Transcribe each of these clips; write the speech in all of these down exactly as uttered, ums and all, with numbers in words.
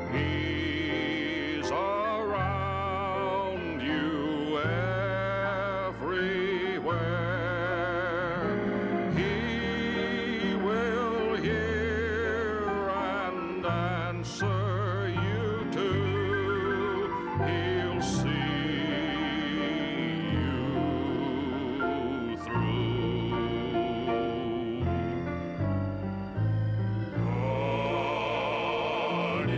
He's around you everywhere. He will hear and answer you too. He'll see you through. God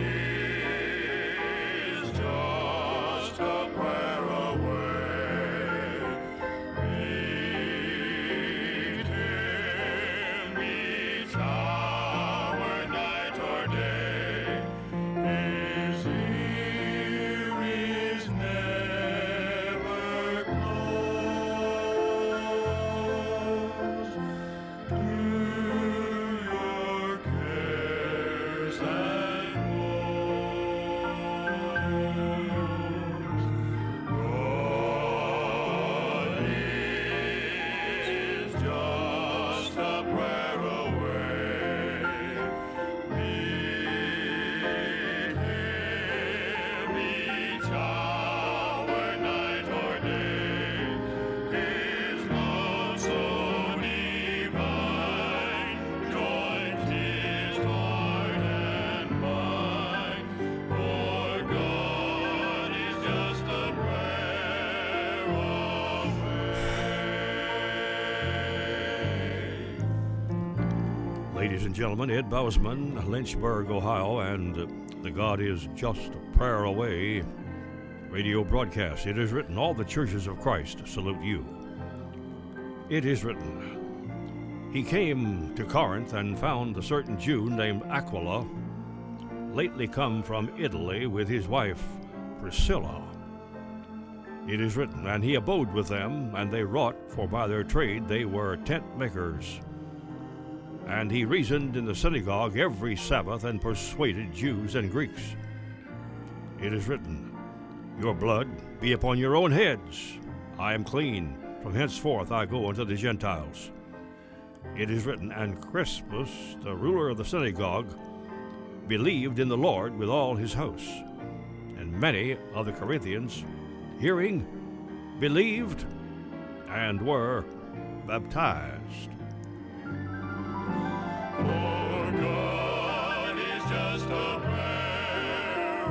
is just a prayer away. Meet Him each hour, night or day. His ear is never closed to your cares and woes. God is just a prayer away. Meet Him each hour, night or day. His love so divine joins His heart and mind. For God is just a prayer away. Ladies and gentlemen, Ed Bousman, Lynchburg, Ohio, and uh, the God is Just a Prayer Away radio broadcast. It is written, all the churches of Christ salute you. It is written, he came to Corinth and found a certain Jew named Aquila, lately come from Italy with his wife Priscilla. It is written, and he abode with them, and they wrought, for by their trade they were tent makers. And he reasoned in the synagogue every Sabbath and persuaded Jews and Greeks. It is written, your blood be upon your own heads. I am clean. From henceforth I go unto the Gentiles. It is written, and Crispus, the ruler of the synagogue, believed in the Lord with all his house. And many of the Corinthians, hearing, believed and were baptized. For God is just a prayer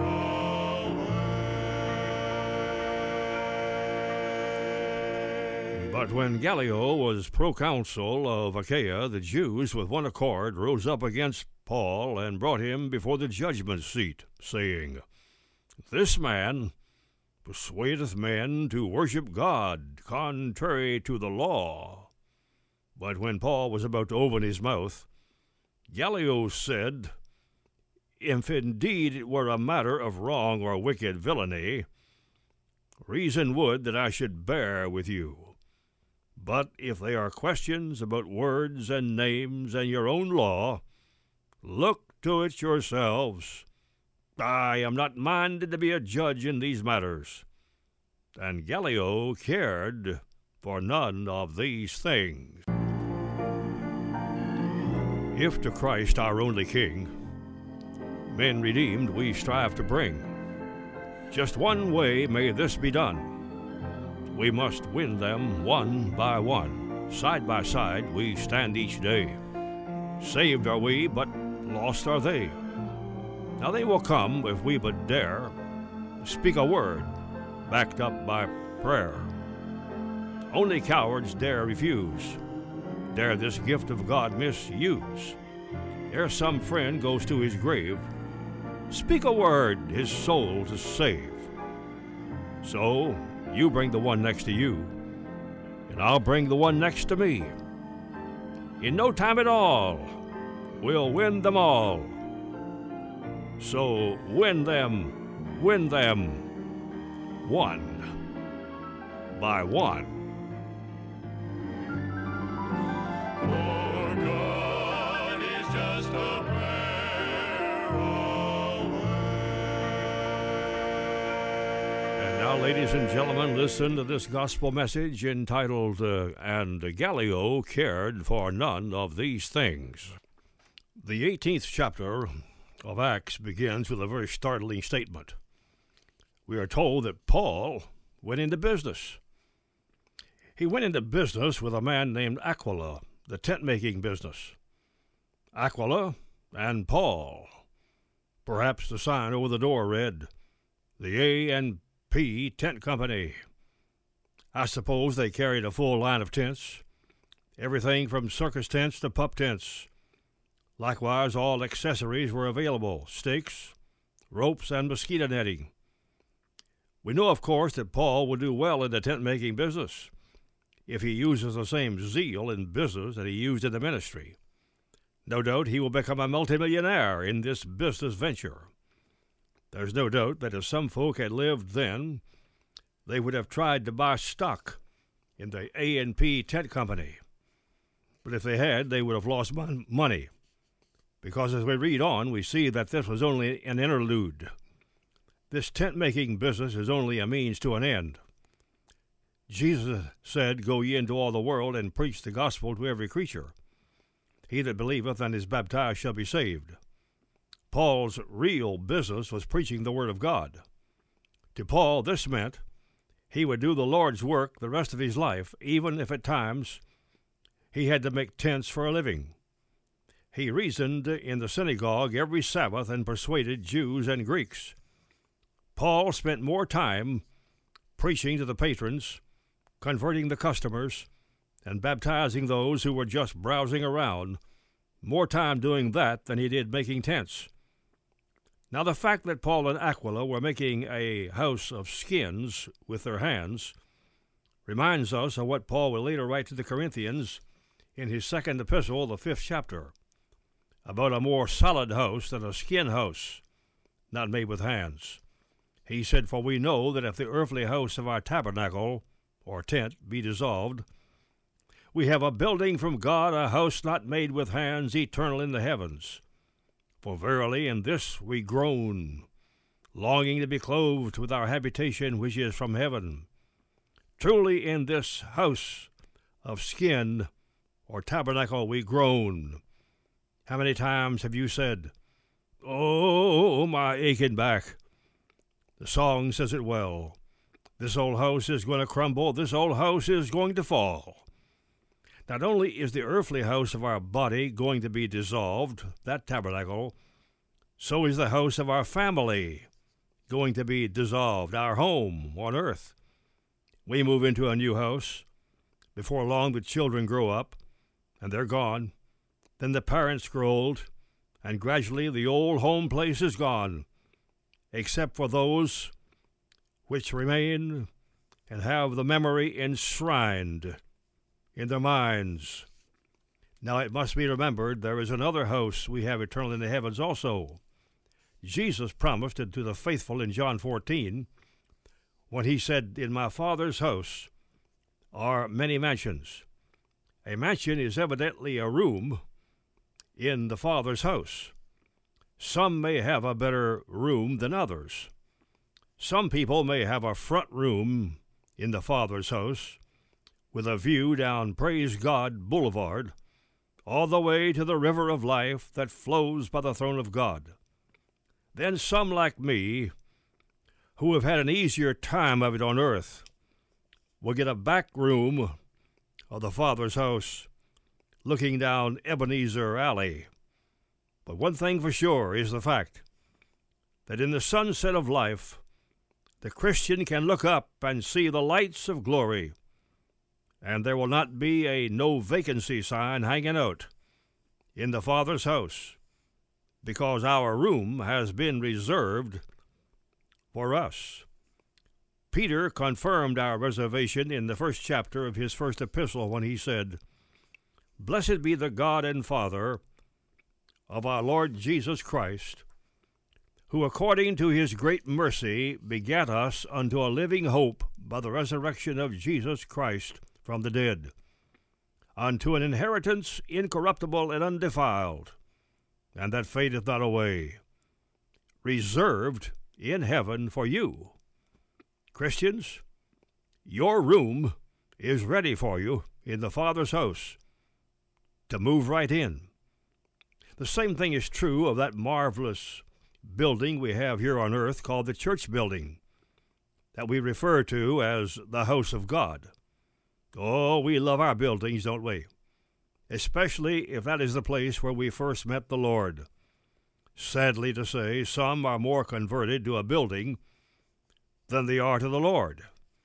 away. But when Gallio was proconsul of Achaia, the Jews with one accord rose up against Paul and brought him before the judgment seat, saying, this man persuadeth men to worship God contrary to the law. But when Paul was about to open his mouth, Gallio said, if indeed it were a matter of wrong or wicked villainy, reason would that I should bear with you. But if they are questions about words and names and your own law, look to it yourselves. I am not minded to be a judge in these matters. And Gallio cared for none of these things. If to Christ our only King, men redeemed we strive to bring, just one way may this be done. We must win them one by one. Side by side we stand each day. Saved are we, but lost are they. Now they will come if we but dare speak a word backed up by prayer. Only cowards dare refuse, dare this gift of God misuse. Ere some friend goes to his grave, speak a word his soul to save. So you bring the one next to you, and I'll bring the one next to me. In no time at all, we'll win them all. So win them, win them, one by one. For God is just a prayer away. And now, ladies and gentlemen, listen to this gospel message entitled, uh, And Gallio Cared for None of These Things. The eighteenth chapter of Acts begins with a very startling statement. We are told that Paul went into business. He went into business with a man named Aquila, the tent-making business. Aquila and Paul. Perhaps the sign over the door read, the A and P Tent Company. I suppose they carried a full line of tents, everything from circus tents to pup tents. Likewise, all accessories were available, stakes, ropes, and mosquito netting. We know, of course, that Paul will do well in the tent-making business if he uses the same zeal in business that he used in the ministry. No doubt he will become a multimillionaire in this business venture. There's no doubt that if some folk had lived then, they would have tried to buy stock in the A and P Tent Company. But if they had, they would have lost mon- money, because as we read on, we see that this was only an interlude. This tent-making business is only a means to an end. Jesus said, go ye into all the world and preach the gospel to every creature. He that believeth and is baptized shall be saved. Paul's real business was preaching the word of God. To Paul, this meant he would do the Lord's work the rest of his life, even if at times he had to make tents for a living. He reasoned in the synagogue every Sabbath and persuaded Jews and Greeks. Paul spent more time preaching to the patrons, converting the customers, and baptizing those who were just browsing around, more time doing that than he did making tents. Now, the fact that Paul and Aquila were making a house of skins with their hands reminds us of what Paul will later write to the Corinthians in his second epistle, the fifth chapter, about a more solid house than a skin house, not made with hands. He said, for we know that if the earthly house of our tabernacle, or tent, be dissolved, we have a building from God, a house not made with hands, eternal in the heavens. For verily in this we groan, longing to be clothed with our habitation which is from heaven. Truly in this house of skin, or tabernacle, we groan. How many times have you said, oh, my aching back? The song says it well. This old house is going to crumble. This old house is going to fall. Not only is the earthly house of our body going to be dissolved, that tabernacle, so is the house of our family going to be dissolved, our home on earth. We move into a new house. Before long, the children grow up, and they're gone. Then the parents grow old, and gradually the old home place is gone, except for those which remain and have the memory enshrined in their minds. Now it must be remembered there is another house we have eternal in the heavens also. Jesus promised it to the faithful in John fourteen when he said, in my Father's house are many mansions. A mansion is evidently a room in the Father's house. Some may have a better room than others. Some people may have a front room in the Father's house with a view down Praise God Boulevard all the way to the river of life that flows by the throne of God. Then some like me, who have had an easier time of it on earth, will get a back room of the Father's house looking down Ebenezer Alley. But one thing for sure is the fact that in the sunset of life, the Christian can look up and see the lights of glory, and there will not be a no vacancy sign hanging out in the Father's house, because our room has been reserved for us. Peter confirmed our reservation in the first chapter of his first epistle when he said, Blessed be the God and Father of our Lord Jesus Christ, who according to his great mercy begat us unto a living hope by the resurrection of Jesus Christ from the dead, unto an inheritance incorruptible and undefiled, and that fadeth not away, reserved in heaven for you. Christians, your room is ready for you in the Father's house to move right in. The same thing is true of that marvelous building we have here on earth called the church building, that we refer to as the house of God. Oh, we love our buildings, don't we? Especially if that is the place where we first met the Lord. Sadly to say, some are more converted to a building than they are to the Lord.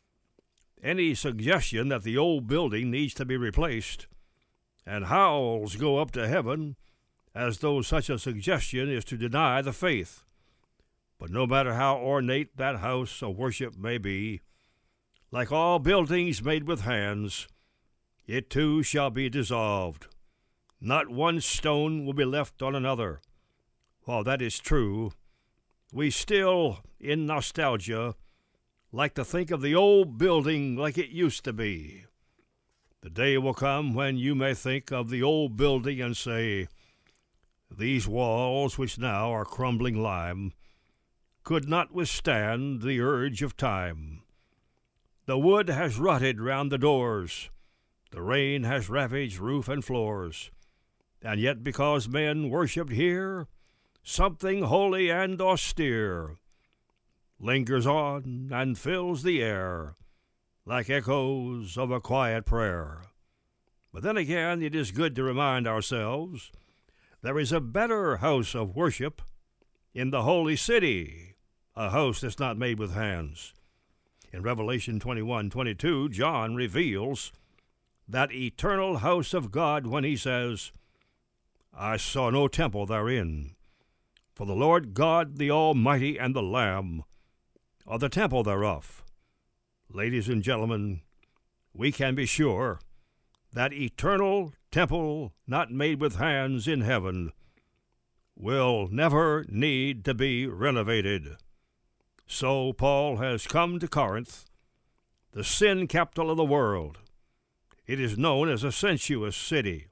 Any suggestion that the old building needs to be replaced, and howls go up to heaven as though such a suggestion is to deny the faith. But no matter how ornate that house of worship may be, like all buildings made with hands, it too shall be dissolved. Not one stone will be left on another. While that is true, we still, in nostalgia, like to think of the old building like it used to be. The day will come when you may think of the old building and say, "These walls, which now are crumbling lime, could not withstand the urge of time. The wood has rotted round the doors, the rain has ravaged roof and floors, and yet because men worshipped here, something holy and austere lingers on and fills the air like echoes of a quiet prayer." But then again, it is good to remind ourselves there is a better house of worship in the holy city, a house that's not made with hands. In Revelation twenty-one twenty-two, John reveals that eternal house of God when he says, "I saw no temple therein, for the Lord God, the Almighty, and the Lamb are the temple thereof." Ladies and gentlemen, we can be sure that eternal temple not made with hands in heaven will never need to be renovated. So Paul has come to Corinth, the sin capital of the world. It is known as a sensuous city.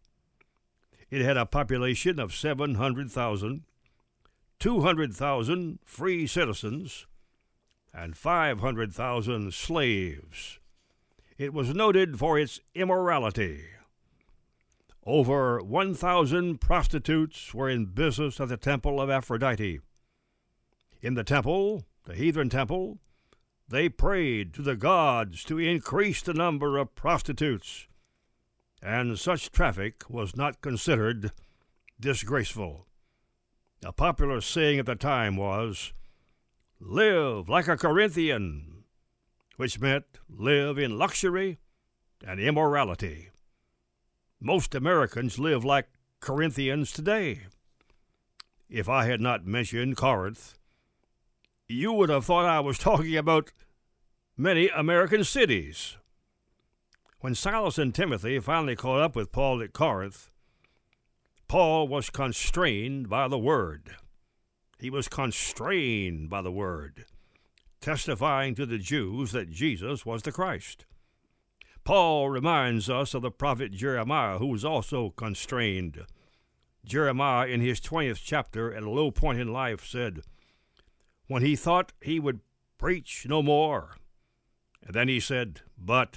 It had a population of seven hundred thousand, two hundred thousand free citizens, and five hundred thousand slaves. It was noted for its immorality. Over one thousand prostitutes were in business at the temple of Aphrodite. In the temple, the heathen temple, they prayed to the gods to increase the number of prostitutes, and such traffic was not considered disgraceful. A popular saying at the time was, "Live like a Corinthian," which meant live in luxury and immorality. Most Americans live like Corinthians today. If I had not mentioned Corinth, you would have thought I was talking about many American cities. When Silas and Timothy finally caught up with Paul at Corinth, Paul was constrained by the word. He was constrained by the word, testifying to the Jews that Jesus was the Christ. Paul reminds us of the prophet Jeremiah, who was also constrained. Jeremiah, in his twentieth chapter, at a low point in life, said, when he thought he would preach no more, and then he said, "But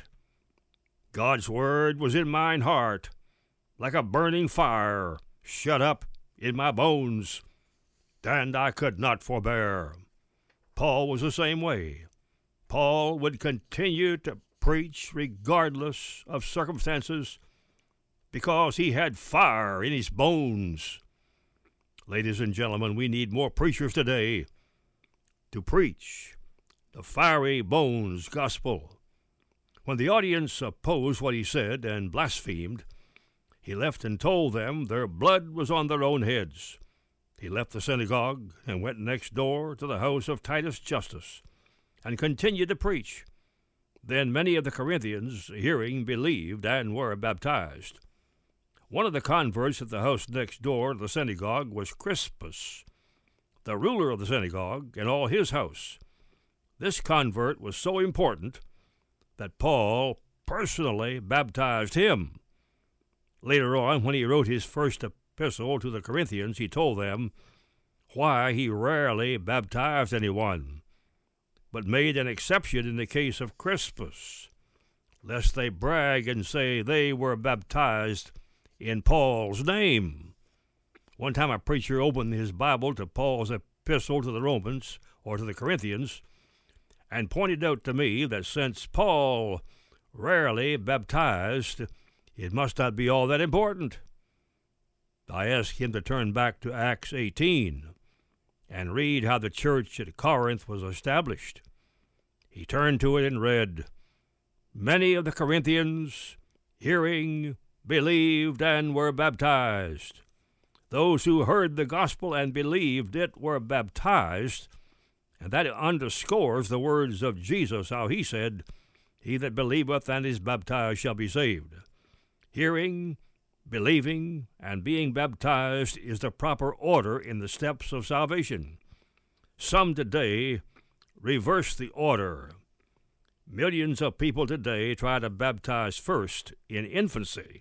God's word was in mine heart, like a burning fire, shut up in my bones, and I could not forbear." Paul was the same way. Paul would continue to preach regardless of circumstances because he had fire in his bones. Ladies and gentlemen, we need more preachers today to preach the fiery bones gospel. When the audience opposed what he said and blasphemed, he left and told them their blood was on their own heads. He left the synagogue and went next door to the house of Titus Justus and continued to preach. Then many of the Corinthians, hearing, believed and were baptized. One of the converts at the house next door to the synagogue was Crispus, the ruler of the synagogue, and all his house. This convert was so important that Paul personally baptized him. Later on, when he wrote his first epistle to the Corinthians, he told them why he rarely baptized anyone, but made an exception in the case of Crispus, lest they brag and say they were baptized in Paul's name. One time a preacher opened his Bible to Paul's epistle to the Romans, or to the Corinthians, and pointed out to me that since Paul rarely baptized, it must not be all that important. I asked him to turn back to Acts eighteen and read how the church at Corinth was established. He turned to it and read, "Many of the Corinthians, hearing, believed and were baptized. Those who heard the gospel and believed it were baptized." And that underscores the words of Jesus, how he said, "He that believeth and is baptized shall be saved." Hearing, believing, and being baptized is the proper order in the steps of salvation. Some today reverse the order. Millions of people today try to baptize first in infancy,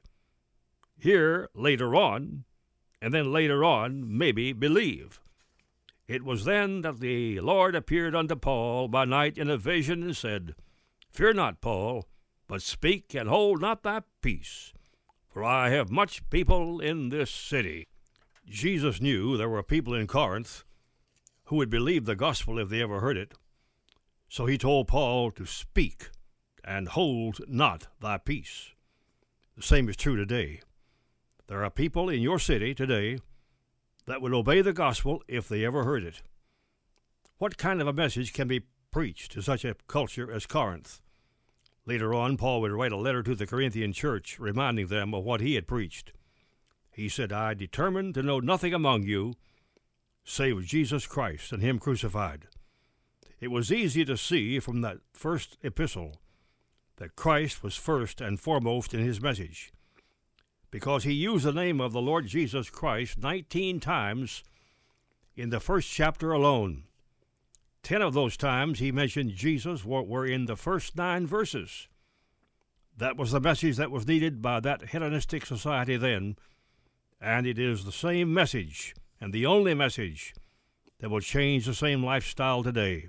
hear later on, and then later on maybe believe. It was then that the Lord appeared unto Paul by night in a vision and said, "Fear not, Paul, but speak and hold not thy peace, for I have much people in this city." Jesus knew there were people in Corinth who would believe the gospel if they ever heard it. So he told Paul to speak and hold not thy peace. The same is true today. There are people in your city today that would obey the gospel if they ever heard it. What kind of a message can be preached to such a culture as Corinth? Later on, Paul would write a letter to the Corinthian church reminding them of what he had preached. He said, "I determined to know nothing among you save Jesus Christ and him crucified." It was easy to see from that first epistle that Christ was first and foremost in his message, because he used the name of the Lord Jesus Christ nineteen times in the first chapter alone. Ten of those times he mentioned Jesus were in the first nine verses. That was the message that was needed by that Hellenistic society then, and it is the same message and the only message that will change the same lifestyle today.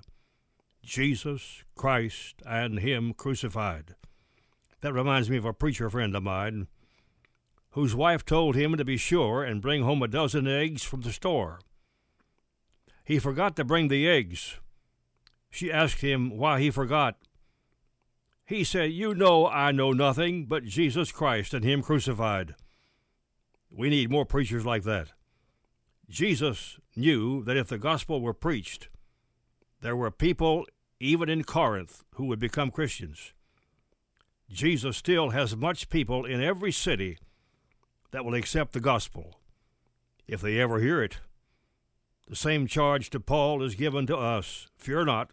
Jesus Christ and him crucified. That reminds me of a preacher friend of mine whose wife told him to be sure and bring home a dozen eggs from the store. He forgot to bring the eggs. She asked him why he forgot. He said, "You know I know nothing but Jesus Christ and him crucified." We need more preachers like that. Jesus knew that if the gospel were preached, there were people even in Corinth who would become Christians. Jesus still has much people in every city that will accept the gospel, if they ever hear it. The same charge to Paul is given to us. "Fear not,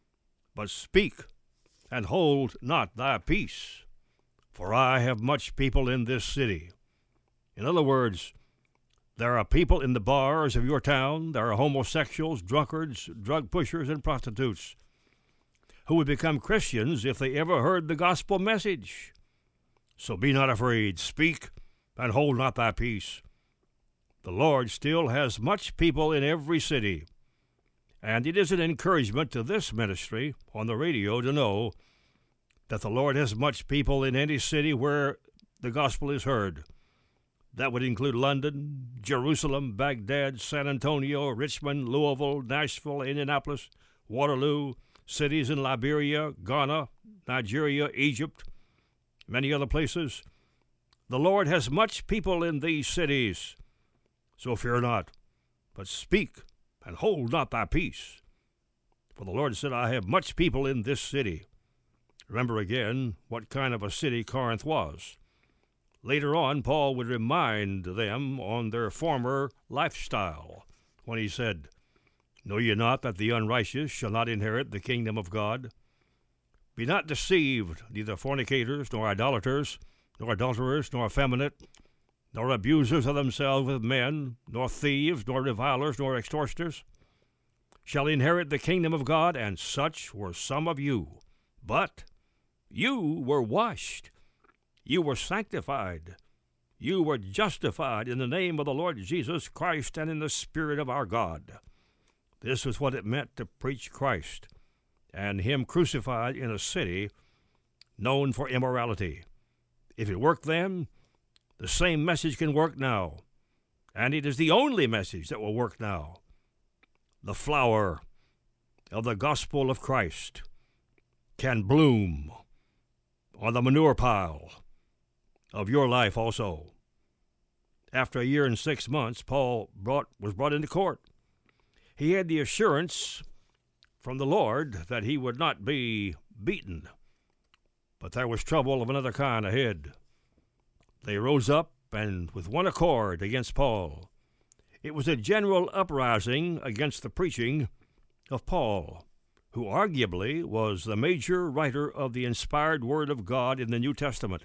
but speak, and hold not thy peace, for I have much people in this city." In other words, there are people in the bars of your town, there are homosexuals, drunkards, drug pushers, and prostitutes who would become Christians if they ever heard the gospel message. So be not afraid. Speak and hold not thy peace. The Lord still has much people in every city, and it is an encouragement to this ministry on the radio to know that the Lord has much people in any city where the gospel is heard. That would include London, Jerusalem, Baghdad, San Antonio, Richmond, Louisville, Nashville, Indianapolis, Waterloo, cities in Liberia, Ghana, Nigeria, Egypt, many other places. The Lord has much people in these cities. So fear not, but speak and hold not thy peace. For the Lord said, "I have much people in this city." Remember again what kind of a city Corinth was. Later on, Paul would remind them on their former lifestyle when he said, "Know ye not that the unrighteous shall not inherit the kingdom of God? Be not deceived, neither fornicators, nor idolaters, nor adulterers, nor effeminate, nor abusers of themselves with men, nor thieves, nor revilers, nor extortioners, shall inherit the kingdom of God, and such were some of you. But you were washed, you were sanctified, you were justified in the name of the Lord Jesus Christ and in the Spirit of our God." This was what it meant to preach Christ and him crucified in a city known for immorality. If it worked then, the same message can work now. and it is the only message that will work now. The flower of the gospel of Christ can bloom on the manure pile of your life also. After a year and six months, Paul brought, was brought into court. He had the assurance from the Lord that he would not be beaten, but there was trouble of another kind ahead. They rose up and with one accord against Paul. It was a general uprising against the preaching of Paul, who arguably was the major writer of the inspired Word of God in the New Testament.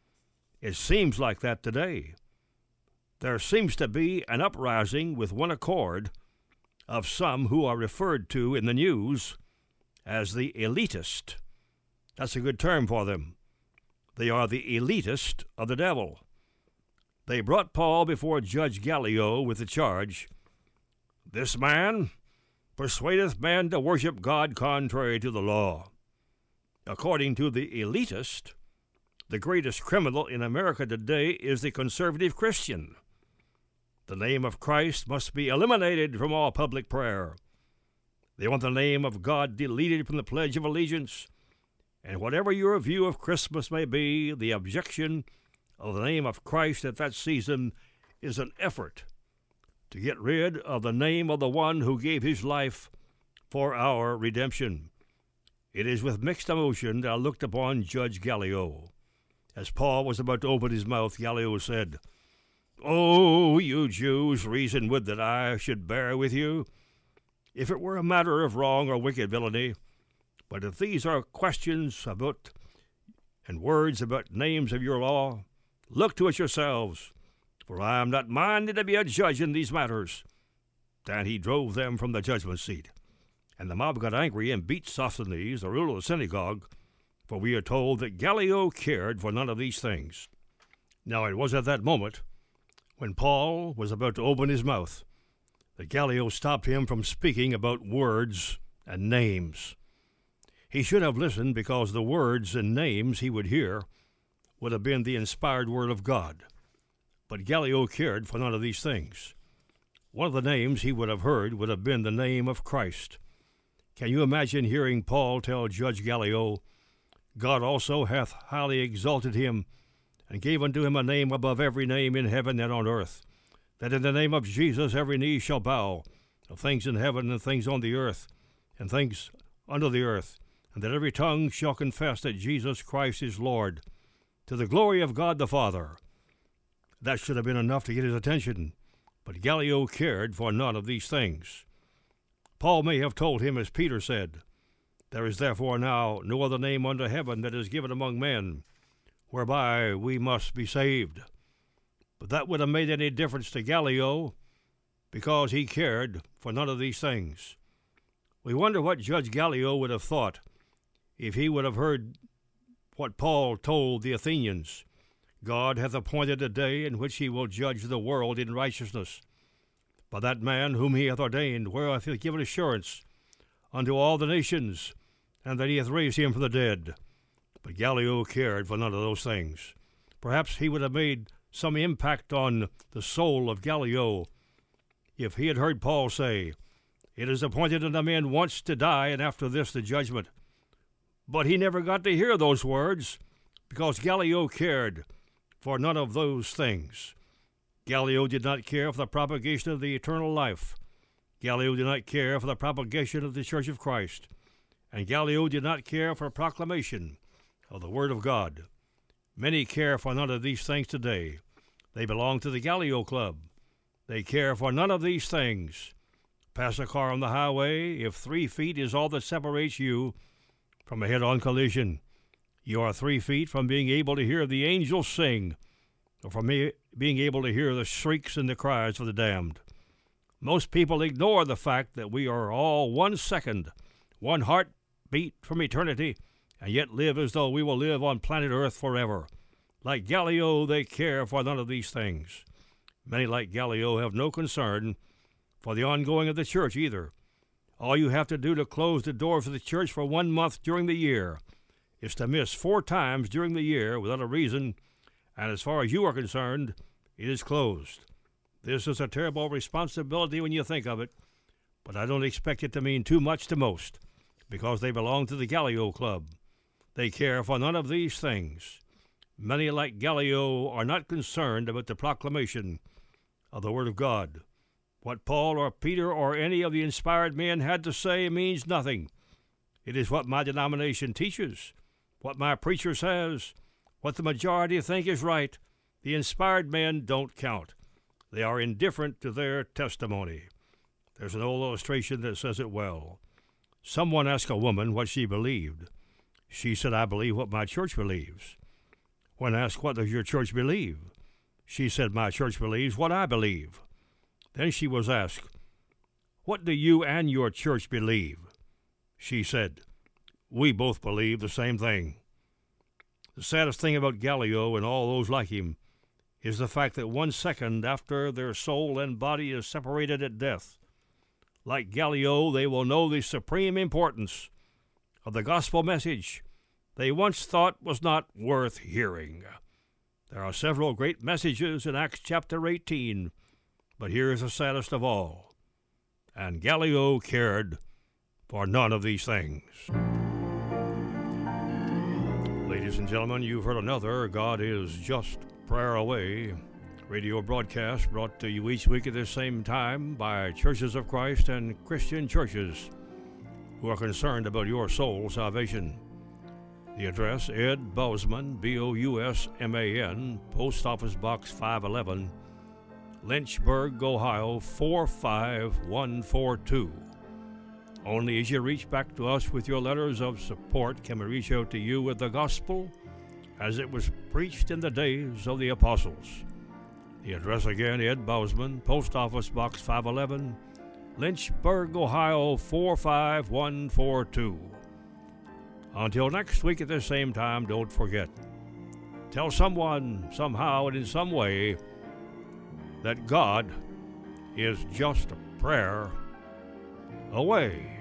It seems like that today. There seems to be an uprising with one accord of some who are referred to in the news as the elitist. That's a good term for them. They are the elitist of the devil. They brought Paul before Judge Gallio with the charge, "This man persuadeth men to worship God contrary to the law." According to the elitist, the greatest criminal in America today is the conservative Christian. The name of Christ must be eliminated from all public prayer. They want the name of God deleted from the Pledge of Allegiance. And whatever your view of Christmas may be, the objection of the name of Christ at that season is an effort to get rid of the name of the one who gave his life for our redemption. It is with mixed emotion that I looked upon Judge Gallio. As Paul was about to open his mouth, Gallio said, "Oh, you Jews, reason would that I should bear with you, if it were a matter of wrong or wicked villainy. But if these are questions about and words about names of your law, look to it yourselves, for I am not minded to be a judge in these matters." Then he drove them from the judgment seat. And the mob got angry and beat Sosthenes, the ruler of the synagogue, for we are told that Gallio cared for none of these things. Now it was at that moment, when Paul was about to open his mouth, that Gallio stopped him from speaking about words and names. He should have listened, because the words and names he would hear would have been the inspired word of God. But Gallio cared for none of these things. One of the names he would have heard would have been the name of Christ. Can you imagine hearing Paul tell Judge Gallio, "God also hath highly exalted him, and gave unto him a name above every name in heaven and on earth, that in the name of Jesus every knee shall bow, of things in heaven and things on the earth, and things under the earth, and that every tongue shall confess that Jesus Christ is Lord, to the glory of God the Father." That should have been enough to get his attention, but Gallio cared for none of these things. Paul may have told him, as Peter said, "There is therefore now no other name under heaven that is given among men, whereby we must be saved." But that would have made any difference to Gallio, because he cared for none of these things. We wonder what Judge Gallio would have thought if he would have heard what Paul told the Athenians. "God hath appointed a day in which he will judge the world in righteousness, by that man whom he hath ordained, whereof he hath given assurance unto all the nations, and that he hath raised him from the dead." But Gallio cared for none of those things. Perhaps he would have made some impact on the soul of Gallio if he had heard Paul say, "It is appointed unto men once to die, and after this the judgment." But he never got to hear those words, because Gallio cared for none of those things. Gallio did not care for the propagation of the eternal life. Gallio did not care for the propagation of the Church of Christ. And Gallio did not care for proclamation of the Word of God. Many care for none of these things today. They belong to the Gallio Club. They care for none of these things. Pass a car on the highway, if three feet is all that separates you from a head-on collision, you are three feet from being able to hear the angels sing, or from being able to hear the shrieks and the cries of the damned. Most people ignore the fact that we are all one second, one heartbeat from eternity, and yet live as though we will live on planet Earth forever. Like Gallio, they care for none of these things. Many like Gallio have no concern for the ongoing of the church either. All you have to do to close the doors of the church for one month during the year is to miss four times during the year without a reason, and as far as you are concerned, it is closed. This is a terrible responsibility when you think of it, but I don't expect it to mean too much to most, because they belong to the Gallio Club. They care for none of these things. Many like Gallio are not concerned about the proclamation of the Word of God. What Paul or Peter or any of the inspired men had to say means nothing. It is what my denomination teaches, what my preacher says, what the majority think is right. The inspired men don't count. They are indifferent to their testimony. There's an old illustration that says it well. Someone asked a woman what she believed. She said, "I believe what my church believes." When asked, "What does your church believe?" she said, "My church believes what I believe." Then she was asked, "What do you and your church believe?" She said, "We both believe the same thing." The saddest thing about Gallio and all those like him is the fact that one second after their soul and body is separated at death, like Gallio, they will know the supreme importance of the gospel message they once thought was not worth hearing. There are several great messages in Acts chapter eighteen, but here is the saddest of all. And Gallio cared for none of these things. Ladies and gentlemen, you've heard another God is Just Prayer Away radio broadcast brought to you each week at the same time by Churches of Christ and Christian churches who are concerned about your soul salvation. The address, Ed Bousman, B O U S M A N, Post Office Box five eleven, Lynchburg, Ohio, four five one four two. Only as you reach back to us with your letters of support can we reach out to you with the gospel as it was preached in the days of the apostles. The address again, Ed Bousman, Post Office Box five eleven, Lynchburg, Ohio, four five one four two. Until next week at the same time, don't forget, tell someone, somehow, and in some way that God is just a prayer away.